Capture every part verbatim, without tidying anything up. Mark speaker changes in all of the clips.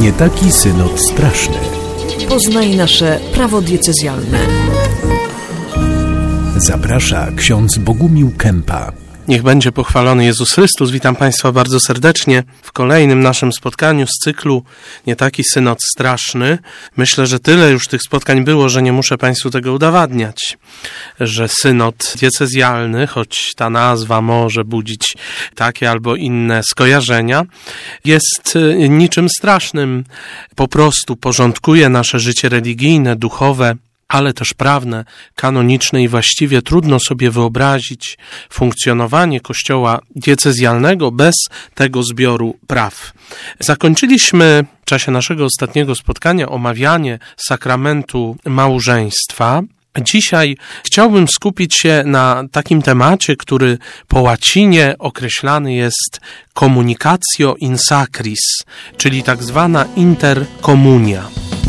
Speaker 1: Nie taki synod straszny.
Speaker 2: Poznaj nasze prawo diecezjalne.
Speaker 1: Zaprasza ksiądz Bogumił Kępa.
Speaker 3: Niech będzie pochwalony Jezus Chrystus. Witam Państwa bardzo serdecznie w kolejnym naszym spotkaniu z cyklu Nie taki synod straszny. Myślę, że tyle już tych spotkań było, że nie muszę Państwu tego udowadniać, że synod diecezjalny, choć ta nazwa może budzić takie albo inne skojarzenia, jest niczym strasznym. Po prostu porządkuje nasze życie religijne, duchowe, ale też prawne, kanoniczne i właściwie trudno sobie wyobrazić funkcjonowanie kościoła diecezjalnego bez tego zbioru praw. Zakończyliśmy w czasie naszego ostatniego spotkania omawianie sakramentu małżeństwa. Dzisiaj chciałbym skupić się na takim temacie, który po łacinie określany jest communicatio in sacris, czyli tak zwana interkomunia.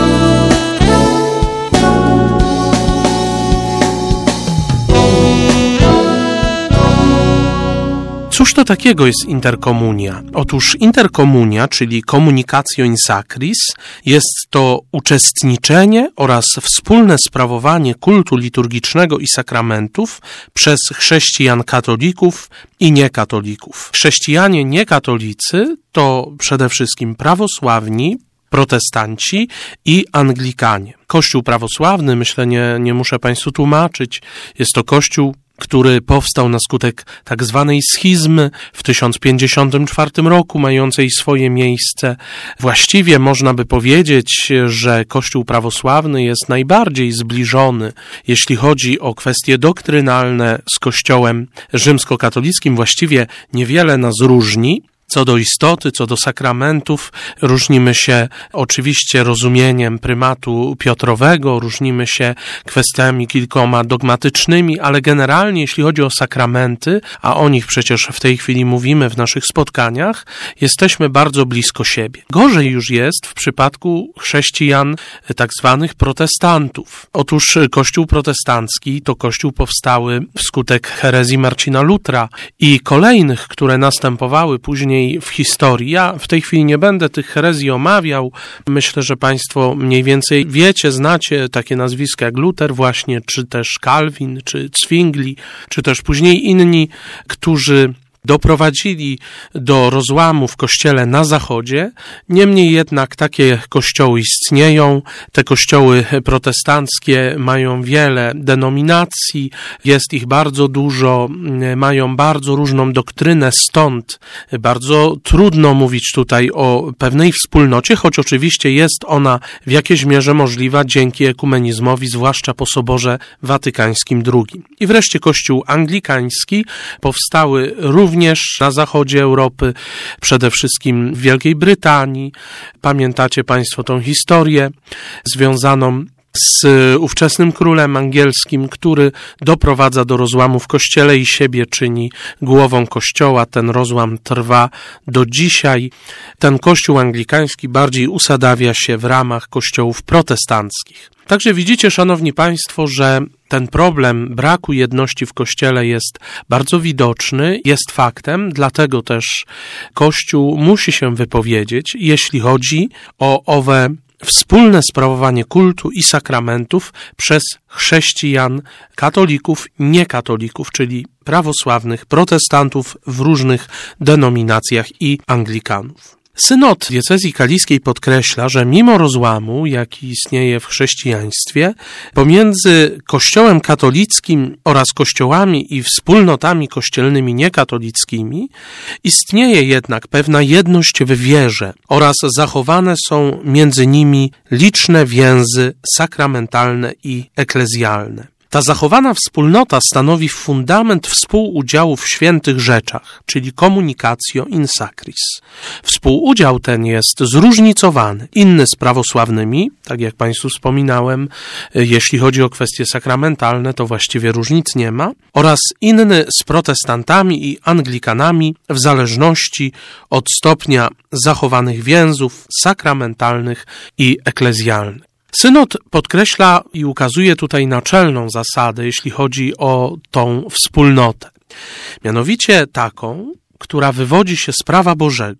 Speaker 3: Cóż to takiego jest interkomunia? Otóż interkomunia, czyli communicatio in sacris, jest to uczestniczenie oraz wspólne sprawowanie kultu liturgicznego i sakramentów przez chrześcijan katolików i niekatolików. Chrześcijanie niekatolicy to przede wszystkim prawosławni, protestanci i anglikanie. Kościół prawosławny, myślę, nie, nie muszę Państwu tłumaczyć, jest to kościół, który powstał na skutek tak zwanej schizmy w tysiąc pięćdziesiątym czwartym roku, mającej swoje miejsce. Właściwie można by powiedzieć, że Kościół prawosławny jest najbardziej zbliżony, jeśli chodzi o kwestie doktrynalne, z Kościołem rzymskokatolickim. Właściwie niewiele nas różni. Co do istoty, co do sakramentów, różnimy się oczywiście rozumieniem prymatu Piotrowego, różnimy się kwestiami kilkoma dogmatycznymi, ale generalnie jeśli chodzi o sakramenty, a o nich przecież w tej chwili mówimy w naszych spotkaniach, jesteśmy bardzo blisko siebie. Gorzej już jest w przypadku chrześcijan tak zwanych protestantów. Otóż Kościół protestancki to Kościół powstały wskutek herezji Marcina Lutra i kolejnych, które następowały później w historii. Ja w tej chwili nie będę tych herezji omawiał. Myślę, że Państwo mniej więcej wiecie, znacie takie nazwiska jak Luter właśnie, czy też Kalwin, czy Zwingli, czy też później inni, którzy doprowadzili do rozłamu w kościele na zachodzie. Niemniej jednak takie kościoły istnieją. Te kościoły protestanckie mają wiele denominacji, jest ich bardzo dużo, mają bardzo różną doktrynę, stąd bardzo trudno mówić tutaj o pewnej wspólnocie, choć oczywiście jest ona w jakiejś mierze możliwa dzięki ekumenizmowi, zwłaszcza po Soborze Watykańskim drugim. I wreszcie Kościół anglikański, powstały również Również na zachodzie Europy, przede wszystkim w Wielkiej Brytanii. Pamiętacie Państwo tą historię związaną z ówczesnym królem angielskim, który doprowadza do rozłamu w kościele i siebie czyni głową kościoła. Ten rozłam trwa do dzisiaj. Ten kościół anglikański bardziej usadawia się w ramach kościołów protestanckich. Także widzicie, szanowni Państwo, że ten problem braku jedności w Kościele jest bardzo widoczny, jest faktem, dlatego też Kościół musi się wypowiedzieć, jeśli chodzi o owe wspólne sprawowanie kultu i sakramentów przez chrześcijan, katolików, niekatolików, czyli prawosławnych, protestantów w różnych denominacjach i anglikanów. Synod diecezji kaliskiej podkreśla, że mimo rozłamu, jaki istnieje w chrześcijaństwie, pomiędzy Kościołem katolickim oraz kościołami i wspólnotami kościelnymi niekatolickimi, istnieje jednak pewna jedność w wierze oraz zachowane są między nimi liczne więzy sakramentalne i eklezjalne. Ta zachowana wspólnota stanowi fundament współudziału w świętych rzeczach, czyli communicatio in sacris. Współudział ten jest zróżnicowany, inny z prawosławnymi, tak jak Państwu wspominałem, jeśli chodzi o kwestie sakramentalne, to właściwie różnic nie ma, oraz inny z protestantami i anglikanami w zależności od stopnia zachowanych więzów sakramentalnych i eklezjalnych. Synod podkreśla i ukazuje tutaj naczelną zasadę, jeśli chodzi o tą wspólnotę. Mianowicie taką, która wywodzi się z prawa Bożego,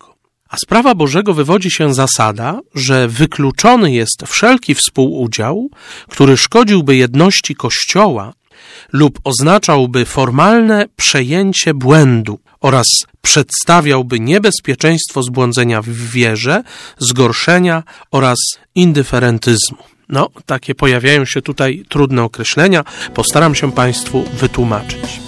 Speaker 3: A z prawa Bożego wywodzi się zasada, że wykluczony jest wszelki współudział, który szkodziłby jedności Kościoła lub oznaczałby formalne przejęcie błędu oraz przedstawiałby niebezpieczeństwo zbłądzenia w wierze, zgorszenia oraz indyferentyzmu. No, takie pojawiają się tutaj trudne określenia. Postaram się Państwu wytłumaczyć.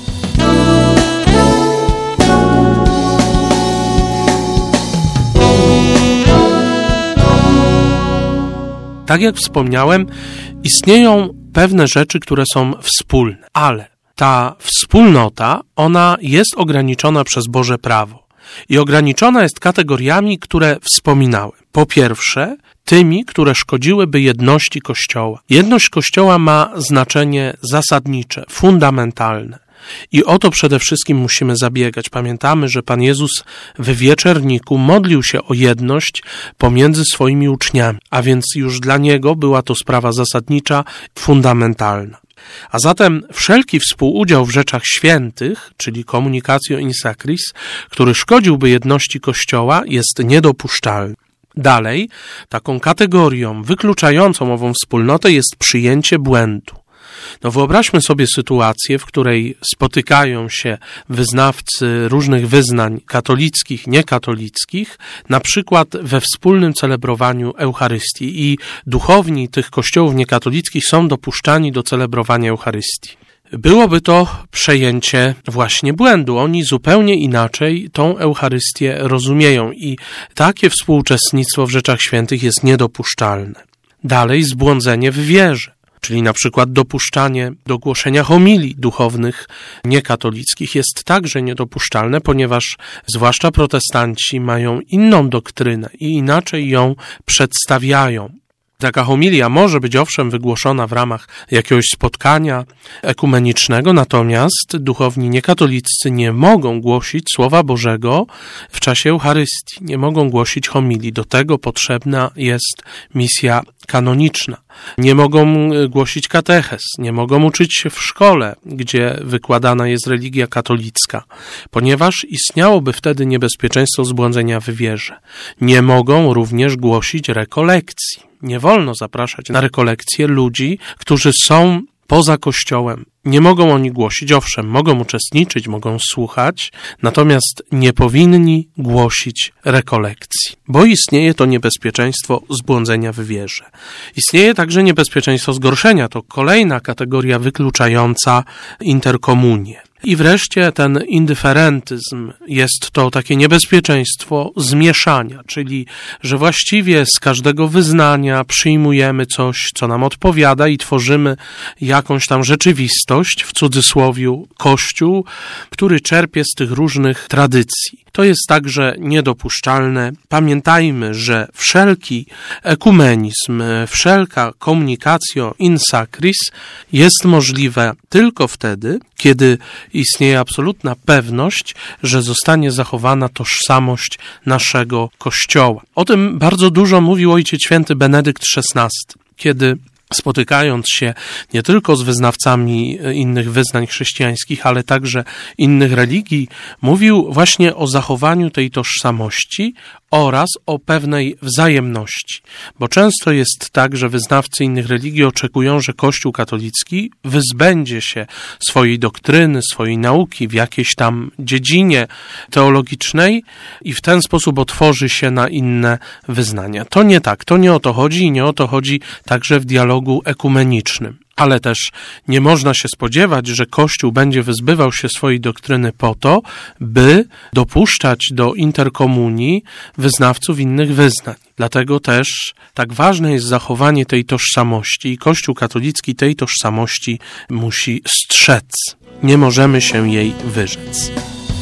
Speaker 3: Tak jak wspomniałem, istnieją pewne rzeczy, które są wspólne, ale ta wspólnota, ona jest ograniczona przez Boże prawo i ograniczona jest kategoriami, które wspominałem. Po pierwsze, tymi, które szkodziłyby jedności Kościoła. Jedność Kościoła ma znaczenie zasadnicze, fundamentalne. I o to przede wszystkim musimy zabiegać. Pamiętamy, że Pan Jezus w wieczerniku modlił się o jedność pomiędzy swoimi uczniami, a więc już dla Niego była to sprawa zasadnicza, fundamentalna. A zatem wszelki współudział w rzeczach świętych, czyli communicatio in sacris, który szkodziłby jedności Kościoła, jest niedopuszczalny. Dalej, taką kategorią wykluczającą ową wspólnotę jest przyjęcie błędu. No wyobraźmy sobie sytuację, w której spotykają się wyznawcy różnych wyznań katolickich, niekatolickich, na przykład we wspólnym celebrowaniu Eucharystii i duchowni tych kościołów niekatolickich są dopuszczani do celebrowania Eucharystii. Byłoby to przejęcie właśnie błędu. Oni zupełnie inaczej tą Eucharystię rozumieją i takie współuczestnictwo w rzeczach świętych jest niedopuszczalne. Dalej zbłądzenie w wierze, czyli na przykład dopuszczanie do głoszenia homilii duchownych niekatolickich jest także niedopuszczalne, ponieważ zwłaszcza protestanci mają inną doktrynę i inaczej ją przedstawiają. Taka homilia może być owszem wygłoszona w ramach jakiegoś spotkania ekumenicznego, natomiast duchowni niekatoliccy nie mogą głosić Słowa Bożego w czasie Eucharystii, nie mogą głosić homilii. Do tego potrzebna jest misja kanoniczna. Nie mogą głosić katechez, nie mogą uczyć się w szkole, gdzie wykładana jest religia katolicka, ponieważ istniałoby wtedy niebezpieczeństwo zbłądzenia w wierze. Nie mogą również głosić rekolekcji. Nie wolno zapraszać na rekolekcje ludzi, którzy są poza Kościołem. Nie mogą oni głosić, owszem, mogą uczestniczyć, mogą słuchać, natomiast nie powinni głosić rekolekcji, bo istnieje to niebezpieczeństwo zbłądzenia w wierze. Istnieje także niebezpieczeństwo zgorszenia, to kolejna kategoria wykluczająca interkomunię. I wreszcie ten indyferentyzm jest to takie niebezpieczeństwo zmieszania, czyli że właściwie z każdego wyznania przyjmujemy coś, co nam odpowiada i tworzymy jakąś tam rzeczywistość, w cudzysłowiu Kościół, który czerpie z tych różnych tradycji. To jest także niedopuszczalne. Pamiętajmy, że wszelki ekumenizm, wszelka communicatio in sacris jest możliwe tylko wtedy, kiedy istnieje absolutna pewność, że zostanie zachowana tożsamość naszego Kościoła. O tym bardzo dużo mówił Ojciec Święty Benedykt szesnasty, kiedy spotykając się nie tylko z wyznawcami innych wyznań chrześcijańskich, ale także innych religii, mówił właśnie o zachowaniu tej tożsamości oraz o pewnej wzajemności. Bo często jest tak, że wyznawcy innych religii oczekują, że Kościół katolicki wyzbędzie się swojej doktryny, swojej nauki w jakiejś tam dziedzinie teologicznej i w ten sposób otworzy się na inne wyznania. To nie tak, to nie o to chodzi i nie o to chodzi także w dialogu ekumenicznym. Ale też nie można się spodziewać, że Kościół będzie wyzbywał się swojej doktryny po to, by dopuszczać do interkomunii wyznawców innych wyznań. Dlatego też tak ważne jest zachowanie tej tożsamości i Kościół katolicki tej tożsamości musi strzec. Nie możemy się jej wyrzec.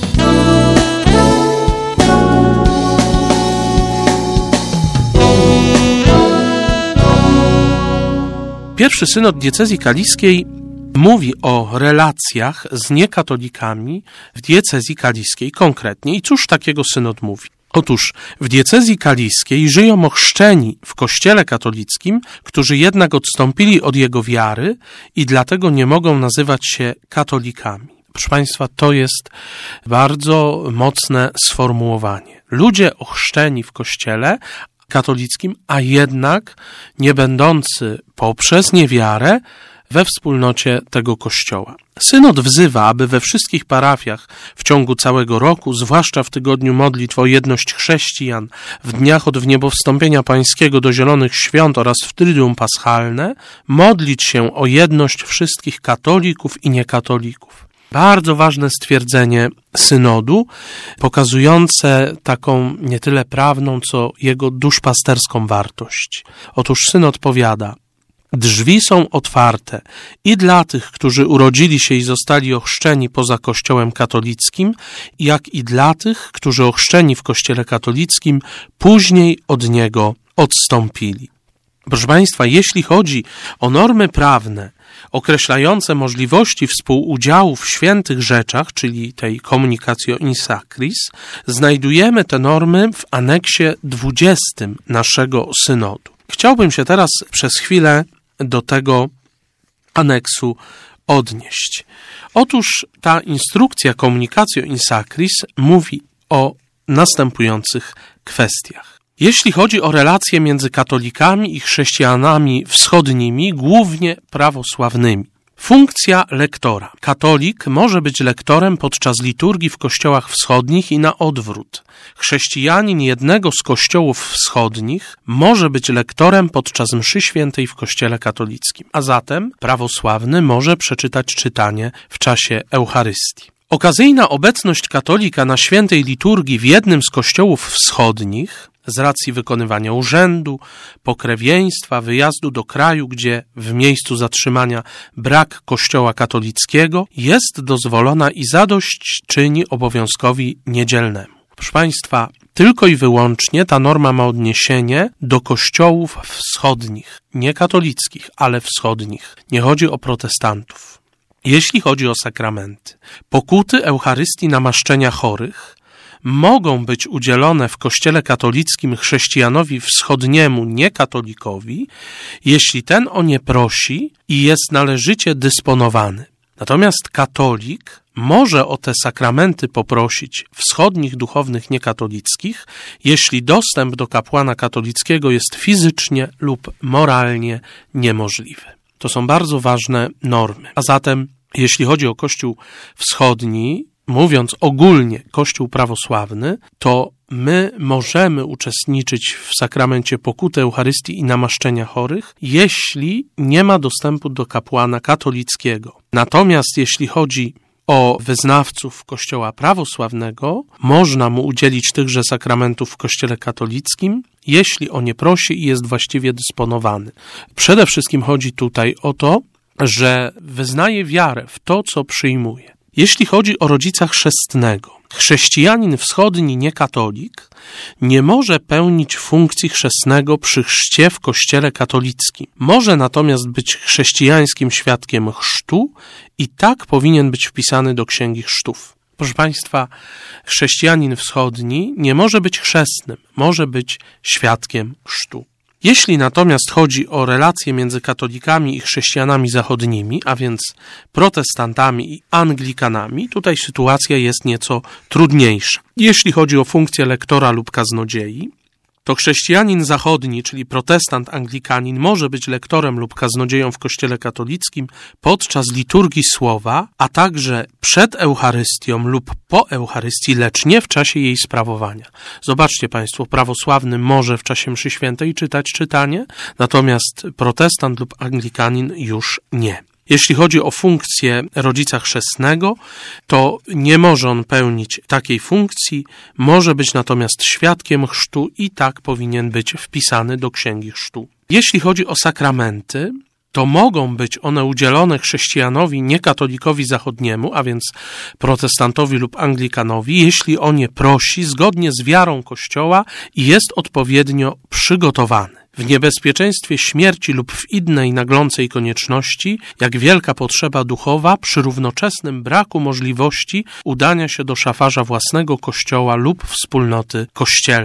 Speaker 3: Pierwszy synod diecezji kaliskiej mówi o relacjach z niekatolikami w diecezji kaliskiej konkretnie. I cóż takiego synod mówi? Otóż w diecezji kaliskiej żyją ochrzczeni w Kościele katolickim, którzy jednak odstąpili od jego wiary i dlatego nie mogą nazywać się katolikami. Proszę Państwa, to jest bardzo mocne sformułowanie. Ludzie ochrzczeni w Kościele katolickim, a jednak nie będący poprzez niewiarę we wspólnocie tego Kościoła. Synod wzywa, aby we wszystkich parafiach w ciągu całego roku, zwłaszcza w tygodniu modlitw o jedność chrześcijan, w dniach od wniebowstąpienia Pańskiego do Zielonych Świąt oraz w Trydium Paschalne, modlić się o jedność wszystkich katolików i niekatolików. Bardzo ważne stwierdzenie synodu, pokazujące taką nie tyle prawną, co jego duszpasterską wartość. Otóż synod powiada: drzwi są otwarte i dla tych, którzy urodzili się i zostali ochrzczeni poza Kościołem katolickim, jak i dla tych, którzy ochrzczeni w Kościele katolickim później od niego odstąpili. Proszę Państwa, jeśli chodzi o normy prawne określające możliwości współudziału w świętych rzeczach, czyli tej communicatio in sacris, znajdujemy te normy w aneksie dwudziestym naszego synodu. Chciałbym się teraz przez chwilę do tego aneksu odnieść. Otóż ta instrukcja communicatio in sacris mówi o następujących kwestiach. Jeśli chodzi o relacje między katolikami i chrześcijanami wschodnimi, głównie prawosławnymi. Funkcja lektora. Katolik może być lektorem podczas liturgii w kościołach wschodnich i na odwrót. Chrześcijanin jednego z kościołów wschodnich może być lektorem podczas mszy świętej w kościele katolickim, a zatem prawosławny może przeczytać czytanie w czasie Eucharystii. Okazyjna obecność katolika na świętej liturgii w jednym z kościołów wschodnich z racji wykonywania urzędu, pokrewieństwa, wyjazdu do kraju, gdzie w miejscu zatrzymania brak kościoła katolickiego, jest dozwolona i zadośćczyni obowiązkowi niedzielnemu. Proszę Państwa, tylko i wyłącznie ta norma ma odniesienie do kościołów wschodnich, nie katolickich, ale wschodnich. Nie chodzi o protestantów. Jeśli chodzi o sakramenty, pokuty, Eucharystii, namaszczenia chorych, mogą być udzielone w Kościele katolickim chrześcijanowi wschodniemu, niekatolikowi, jeśli ten o nie prosi i jest należycie dysponowany. Natomiast katolik może o te sakramenty poprosić wschodnich duchownych niekatolickich, jeśli dostęp do kapłana katolickiego jest fizycznie lub moralnie niemożliwy. To są bardzo ważne normy. A zatem, jeśli chodzi o Kościół wschodni, mówiąc ogólnie Kościół prawosławny, to my możemy uczestniczyć w sakramencie pokuty, Eucharystii i namaszczenia chorych, jeśli nie ma dostępu do kapłana katolickiego. Natomiast jeśli chodzi o wyznawców Kościoła prawosławnego, można mu udzielić tychże sakramentów w Kościele katolickim, jeśli o nie prosi i jest właściwie dysponowany. Przede wszystkim chodzi tutaj o to, że wyznaje wiarę w to, co przyjmuje. Jeśli chodzi o rodzica chrzestnego, chrześcijanin wschodni, niekatolik, nie może pełnić funkcji chrzestnego przy chrzcie w Kościele katolickim. Może natomiast być chrześcijańskim świadkiem chrztu i tak powinien być wpisany do Księgi Chrztów. Proszę Państwa, chrześcijanin wschodni nie może być chrzestnym, może być świadkiem chrztu. Jeśli natomiast chodzi o relacje między katolikami i chrześcijanami zachodnimi, a więc protestantami i anglikanami, tutaj sytuacja jest nieco trudniejsza. Jeśli chodzi o funkcję lektora lub kaznodziei, to chrześcijanin zachodni, czyli protestant anglikanin, może być lektorem lub kaznodzieją w Kościele katolickim podczas liturgii słowa, a także przed Eucharystią lub po Eucharystii, lecz nie w czasie jej sprawowania. Zobaczcie Państwo, prawosławny może w czasie mszy świętej czytać czytanie, natomiast protestant lub anglikanin już nie. Jeśli chodzi o funkcję rodzica chrzestnego, to nie może on pełnić takiej funkcji, może być natomiast świadkiem chrztu i tak powinien być wpisany do Księgi Chrztu. Jeśli chodzi o sakramenty, to mogą być one udzielone chrześcijanowi niekatolikowi zachodniemu, a więc protestantowi lub anglikanowi, jeśli on je prosi zgodnie z wiarą Kościoła i jest odpowiednio przygotowany. W niebezpieczeństwie śmierci lub w innej naglącej konieczności, jak wielka potrzeba duchowa, przy równoczesnym braku możliwości udania się do szafarza własnego kościoła lub wspólnoty kościelnej.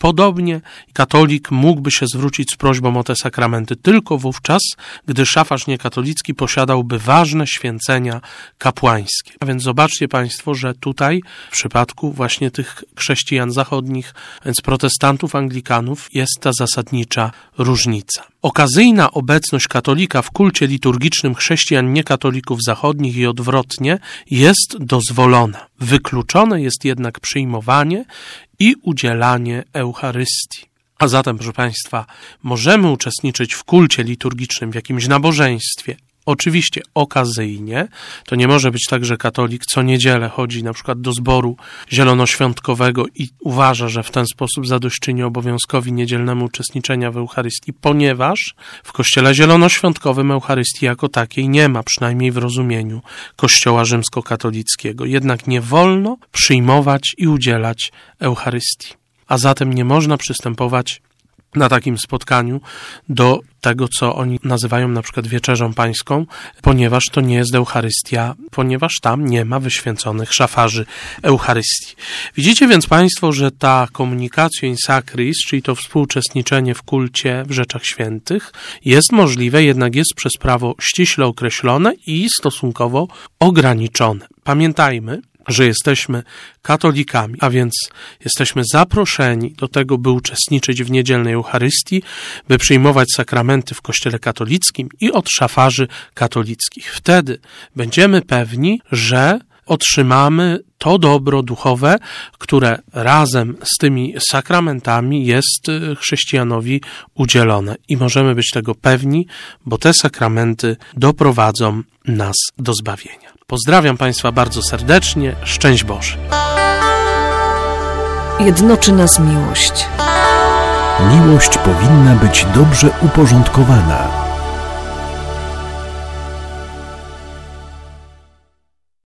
Speaker 3: Podobnie katolik mógłby się zwrócić z prośbą o te sakramenty tylko wówczas, gdy szafarz niekatolicki posiadałby ważne święcenia kapłańskie. A więc zobaczcie Państwo, że tutaj w przypadku właśnie tych chrześcijan zachodnich, więc protestantów, anglikanów, jest ta zasadnicza różnica. Okazyjna obecność katolika w kulcie liturgicznym chrześcijan niekatolików zachodnich i odwrotnie jest dozwolona. Wykluczone jest jednak przyjmowanie i udzielanie Eucharystii. A zatem, proszę Państwa, możemy uczestniczyć w kulcie liturgicznym, w jakimś nabożeństwie, oczywiście okazyjnie. To nie może być tak, że katolik co niedzielę chodzi na przykład do zboru zielonoświątkowego i uważa, że w ten sposób zadośćczyni obowiązkowi niedzielnemu uczestniczenia w Eucharystii, ponieważ w kościele zielonoświątkowym Eucharystii jako takiej nie ma, przynajmniej w rozumieniu kościoła rzymskokatolickiego. Jednak nie wolno przyjmować i udzielać Eucharystii. A zatem nie można przystępować na takim spotkaniu do tego, co oni nazywają na przykład wieczerzą pańską, ponieważ to nie jest Eucharystia, ponieważ tam nie ma wyświęconych szafarzy Eucharystii. Widzicie więc Państwo, że ta communicatio in sacris, czyli to współuczestniczenie w kulcie, w rzeczach świętych, jest możliwe, jednak jest przez prawo ściśle określone i stosunkowo ograniczone. Pamiętajmy, że jesteśmy katolikami, a więc jesteśmy zaproszeni do tego, by uczestniczyć w niedzielnej Eucharystii, by przyjmować sakramenty w Kościele katolickim i od szafarzy katolickich. Wtedy będziemy pewni, że otrzymamy to dobro duchowe, które razem z tymi sakramentami jest chrześcijanowi udzielone. I możemy być tego pewni, bo te sakramenty doprowadzą nas do zbawienia. Pozdrawiam Państwa bardzo serdecznie. Szczęść Boże.
Speaker 2: Jednoczy nas miłość.
Speaker 1: Miłość powinna być dobrze uporządkowana.